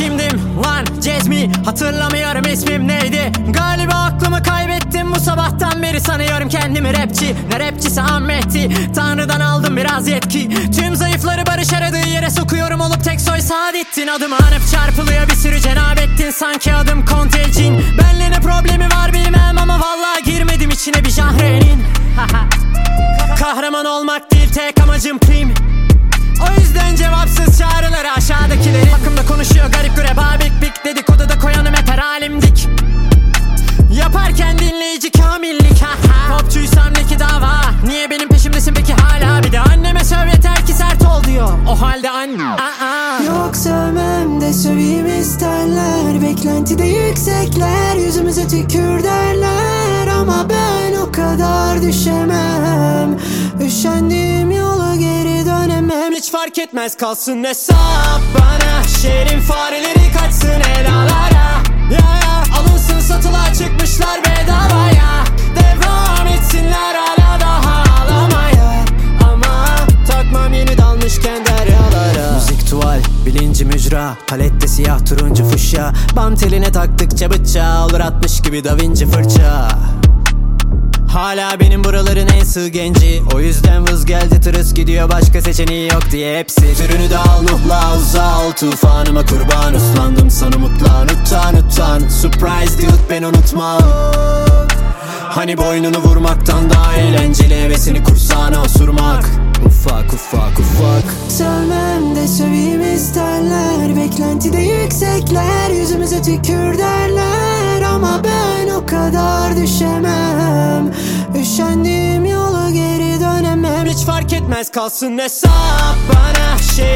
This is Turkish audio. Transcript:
kimdim lan Cezmi, hatırlamıyorum ismim neydi. Galiba aklımı kaybettim bu sabahtan beri, sanıyorum kendimi rapçi. Ne rapçisi Ahmet'i, Tanrı'dan aldım biraz yetki. Tüm zayıfları barış aradığı yere sokuyorum olup tek soy Saadettin. Adımı anıp çarpılıyor bir sürü Cenabettin, sanki adım Kontelcin. Benle ne problemi var bilmem ama vallahi girmedim içine bir jahrenin. Kahraman olmak değil tek amacım prim. O yüzden cevapsız çağrıları aşağıdakileri. Hakkımda konuşuyor garip gureba, bik bik dedikodu da koyanım hep her halimdik. Yaparken dinleyici kamillik. Popçuysam ne ki dava, niye benim peşimdesin peki hala? Bir de anneme söv yeter ki sert ol diyor. O halde anne Yok sevmem de söveyim isterler. Beklentide yüksekler, yüzümüze tükür derler. Ama ben o kadar düşemem. Üşendiğim yola geri dönemem. Hiç fark etmez kalsın hesap bana. Şehrin fareleri kaçsın helalara. Ya alınsın satılığa çıkmışlar bedavaya. Devam etsinler hala daha ağlamaya. Ama takmam yeni dalmışken deryalara. Müzik tuval, bilinci mücra, palette siyah turuncu fuşya. Bam teline taktıkça bıçağı olur 60 gibi Da Vinci fırça. Hala benim buraların en sığ genci. O yüzden vız geldi tırıs gidiyor, başka seçeneği yok diye hepsi. Türünü de al nuhla uzağa ol, tufanıma kurban. Uslandım sana mutlan utan. Surprise dude ben unutmam. Hani boynunu vurmaktan daha eğlenceli hevesini kursağına osurmak. Ufak. Sevmem de söveyim isterler. Beklentide yüksekler, yüzümüze tükür derler. Ama ben o kadar düşemem. Üşendiğim yola geri dönemem. Hiç fark etmez kalsın hesap bana.